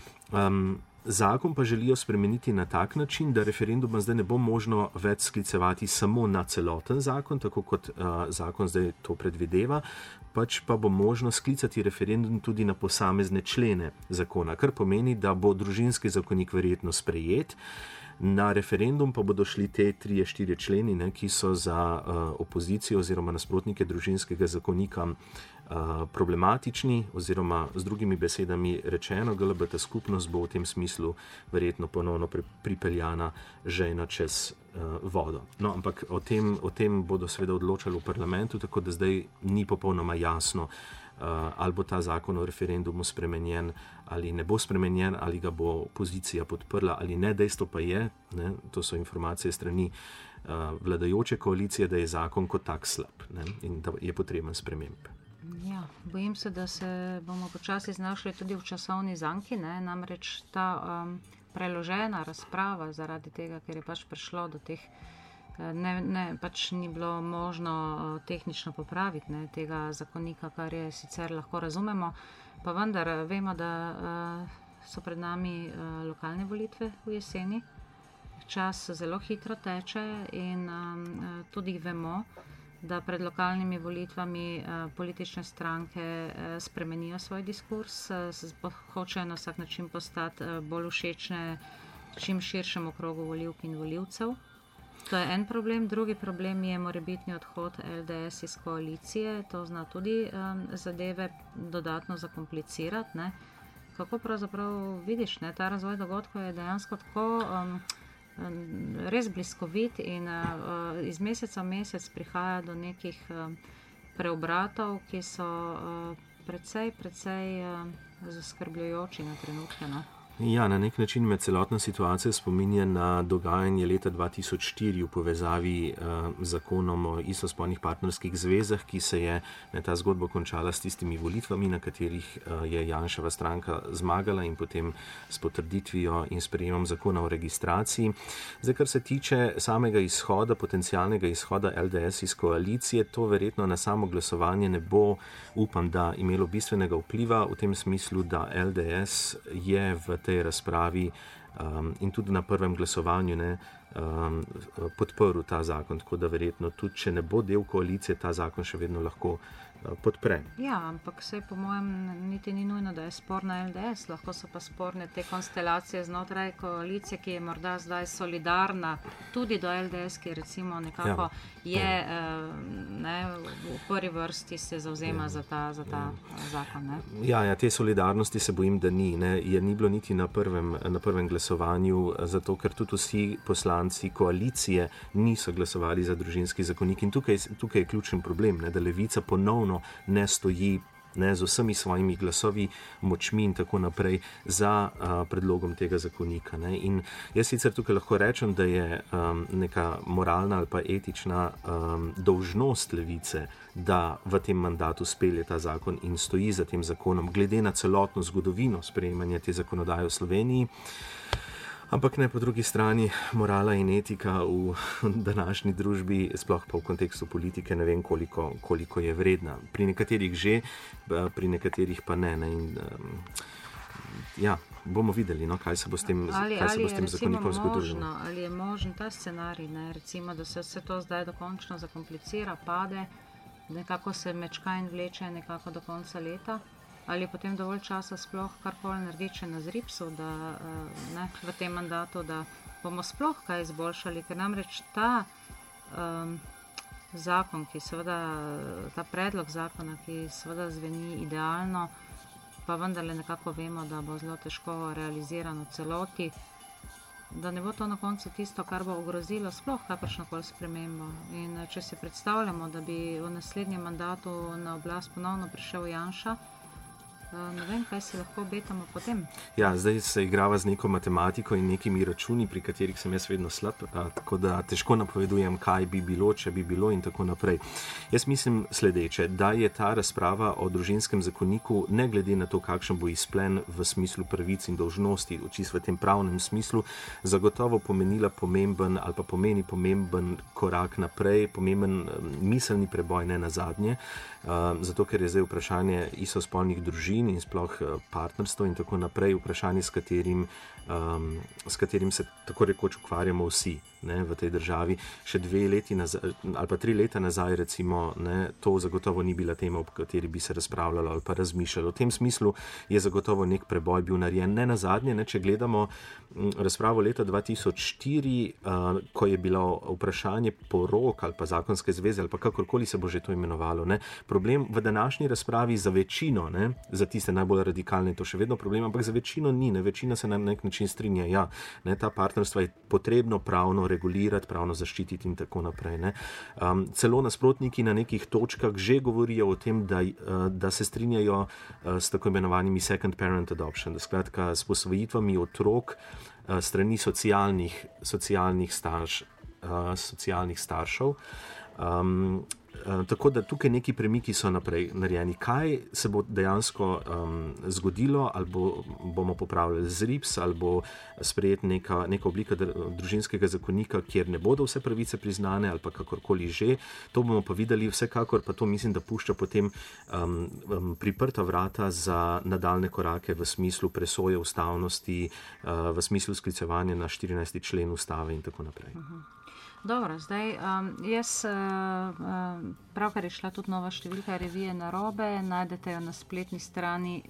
Zakon pa želijo spremeniti na tak način, da referenduma zdaj ne bo možno več sklicevati samo na celoten zakon, tako kot zakon zdaj to predvideva, pač pa bo možno sklicati referendum tudi na posamezne člene zakona, kar pomeni, da bo družinski zakonik verjetno sprejet, na referendum pa bodo šli te 3-4 členi, ki so za opozicijo oziroma nasprotnike družinskega zakonika problematični, oziroma z drugimi besedami rečeno, LGBT skupnost bo v tem smislu verjetno ponovno pripeljana žejna čez vodo. No, ampak o tem bodo seveda odločali v parlamentu, tako da zdaj ni popolnoma jasno, ali bo ta zakon o referendumu spremenjen ali ne bo spremenjen, ali ga bo opozicija podprla ali ne. Dejstvo pa je, to so informacije strani vladajoče koalicije, da je zakon kot tak slab in da je potreben sprememb. Ja, bojim se, da se bomo počasi znašli tudi v časovni zanki, namreč ta preložena razprava zaradi tega, ker je pač prišlo do teh, pač ni bilo možno tehnično popraviti tega zakonika, kar je sicer lahko razumemo, pa vendar vemo, da so pred nami lokalne volitve v jeseni. Čas zelo hitro teče in tudi vemo, da pred lokalnimi volitvami politične stranke spremenijo svoj diskurs, hočejo na vsak način postati bolj všečne čim širšemu krogu volivk in volivcev. To je en problem. Drugi problem je morebitni odhod LDS iz koalicije. To zna tudi zadeve dodatno zakomplicirati. Ne? Kako pravzaprav vidiš, ne? Ta razvoj dogodkov je dejansko tako res bliskovit in iz meseca v mesec prihaja do nekih preobratov, ki so precej zaskrbljujoči na trenutke. No? Ja, na nek način me celotna situacija spominja na dogajanje leta 2004 v povezavi z zakonom o istospolnih partnerskih zvezah, ki se je ta zgodba končala s tistimi volitvami, na katerih je Janševa stranka zmagala in potem s potrditvijo in sprejemom zakona o registraciji. Zdaj, kar se tiče samega izhoda, potencialnega izhoda LDS iz koalicije, to verjetno na samo glasovanje ne bo, upam, da imelo bistvenega vpliva v tem smislu, da LDS je v tej razpravi in tudi na prvem glasovanju podprl ta zakon, tako da verjetno tudi, če ne bo del koalicije, ta zakon še vedno lahko podpre. Ja, ampak vse po mojem niti ni nujno, da je sporna LDS, lahko so pa sporne te konstelacije znotraj koalicije, ki je morda zdaj solidarna tudi do LDS, ki recimo nekako v prvi vrsti se zavzema za ta zakon. Ne? Ja, te solidarnosti se bojim, da ni. Je ni bilo niti na prvem glasovanju, zato ker tudi vsi poslanci koalicije niso glasovali za družinski zakonik in tukaj je ključen problem, da Levica ponovno ne stoji z vsemi svojimi glasovi, močmi in tako naprej za predlogom tega zakonika. In jaz sicer tukaj lahko rečem, da je neka moralna ali pa etična dolžnost Levice, da v tem mandatu spelje ta zakon in stoji za tem zakonom, glede na celotno zgodovino sprejemanja te zakonodaje v Sloveniji. Ampak ne po drugi strani morala in etika v današnji družbi, sploh pa v kontekstu politike, ne vem, koliko je vredna. Pri nekaterih že, pri nekaterih pa ne. In, bomo videli, kaj se bo s tem zakonikom zgodilo. Ali je možen ta scenarij, recimo, da se vse to zdaj dokončno zakomplicira, pade, nekako se mečka in vleče nekako do konca leta? Ali je potem dovolj časa sploh karkoli narediti na ZRIPS-u, da v tem mandatu, da bomo sploh kaj izboljšali, ker namreč ta zakon, ta predlog zakona, ki seveda zveni idealno, pa vendarle nekako vemo, da bo zelo težko realizirano v celoti, da ne bo to na koncu tisto, kar bo ogrozilo sploh kakršnokoli spremembo. In če si predstavljamo, da bi v naslednjem mandatu na oblast ponovno prišel Janša, ne vem, kaj si lahko obetamo potem. Ja, zdaj se igrava z neko matematiko in nekimi računi, pri katerih sem jaz vedno slab, tako da težko napovedujem, kaj bi bilo, če bi bilo in tako naprej. Jaz mislim sledeče, da je ta razprava o družinskem zakoniku, ne glede na to, kakšen bo izplen v smislu pravic in dolžnosti, čisto v tem pravnem smislu, zagotovo pomenila pomemben ali pa pomeni pomemben korak naprej, pomemben miselni preboj, ne nazadnje, zato ker je zdaj vprašanje istospolnih družin in sploh partnerstvo in tako naprej vprašanje, s katerim se tako rekoč ukvarjamo vsi v tej državi. Še 2 leti nazaj, ali pa 3 leta nazaj recimo, to zagotovo ni bila tema, o kateri bi se razpravljalo ali pa razmišljalo. V tem smislu je zagotovo nek preboj bil narejen. Ne nazadnje, če gledamo razpravo leta 2004, ko je bilo vprašanje porok ali pa zakonske zveze ali pa kakorkoli se bo že to imenovalo. Problem v današnji razpravi za večino, za tiste najbolj radikalne je to še vedno problem, ampak za večino ni. Večina se na nek način strinja, ta partnerstva je potrebno pravno regulirati, pravno zaščititi in tako naprej. Celo nasprotniki na nekih točkah že govorijo o tem, da se strinjajo s tako imenovanimi second parent adoption, skratka s posvojitvami otrok strani socialnih staršev. Tako da tukaj neki premiki so naprej narejeni. Kaj se bo dejansko zgodilo, ali bomo popravljali ZRIPS, ali bo sprejet neka oblika družinskega zakonika, kjer ne bodo vse pravice priznane, ali pa kakorkoli že. To bomo pa videli, vsekakor pa to mislim, da pušča potem priprta vrata za nadaljne korake v smislu presoje ustavnosti, v smislu sklicevanja na 14. člen ustave in tako naprej. Dobro, zdaj jaz pravkar je šla tudi nova številka revije Narobe, najdete jo na spletni strani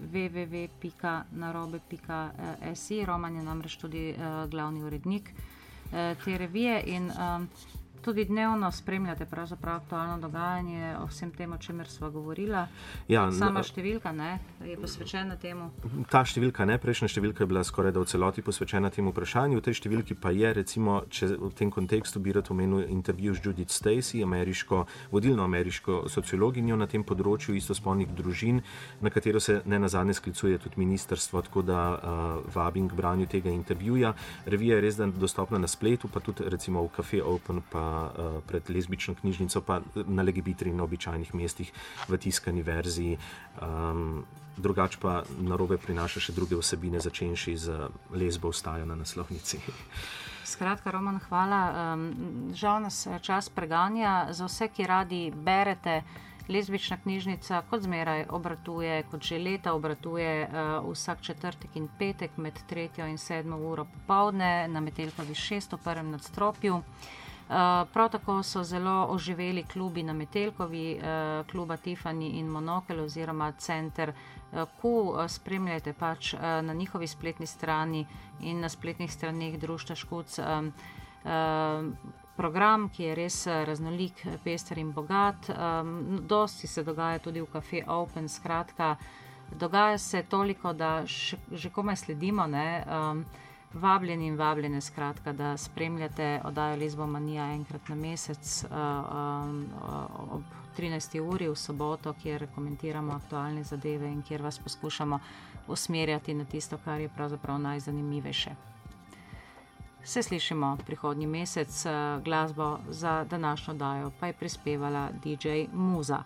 www.narobe.si. Roman je namreč tudi glavni urednik te revije in tudi dnevno spremljate pravzaprav aktualno dogajanje o vsem tem, o čemer sva govorila. Ja, sama številka je posvečena temu. Ta številka ne, prejšnja številka je bila skoraj da v celoti posvečena temu vprašanju. V tej številki pa je, recimo, če v tem kontekstu bi rad omenil intervju z Judith Stacy, vodilno ameriško sociologinjo na tem področju istospolnih družin, na katero se ne nazadnje sklicuje tudi ministrstvo, tako da vabim k branju tega intervjuja. Revija je res dostopna na spletu, pa tudi recimo v Café Open, pa pred lezbično knjižnico, pa na Legibitri in na običajnih mestih v tiskani verziji. Drugač pa Narobe prinaša še druge vsebine, začenši z Lezbo vstaja na naslovnici. Skratka, Roman, hvala. Žal nas čas preganja. Za vse, ki radi berete, Lezbična knjižnica kot zmeraj obratuje, kot že leta obratuje vsak četrtek in petek med 3. in 7. uro popoldne na Metelkovi 6. prvem nadstropju. Prav tako so zelo oživeli klubi na Metelkovi, kluba Tiffany in Monokel oziroma Center Q. Spremljajte pač na njihovi spletni strani in na spletnih straneh Društva Škuc program, ki je res raznolik, pester in bogat. Dosti se dogaja tudi v Café Open, skratka, dogaja se toliko, da že komaj sledimo, vabljeni in vabljene, skratka, da spremljate oddajo Lezbomanija enkrat na mesec ob 13. uri v soboto, kjer komentiramo aktualne zadeve in kjer vas poskušamo usmerjati na tisto, kar je pravzaprav najzanimivejše. Se slišimo prihodnji mesec, glasbo za današnjo oddajo pa je prispevala DJ Muza.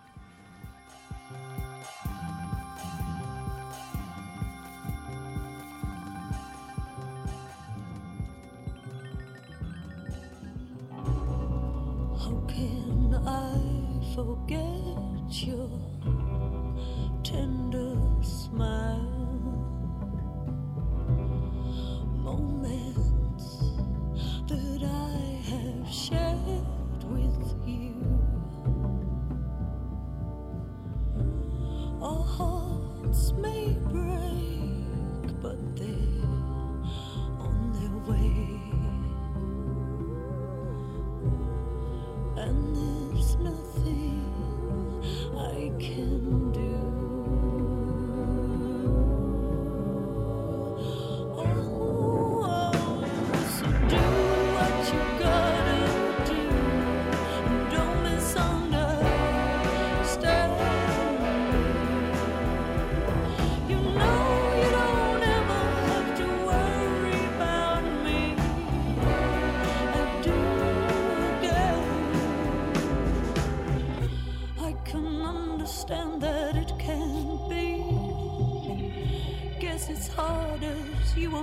Forget your tender smile, moments that I have shared with you. Our hearts may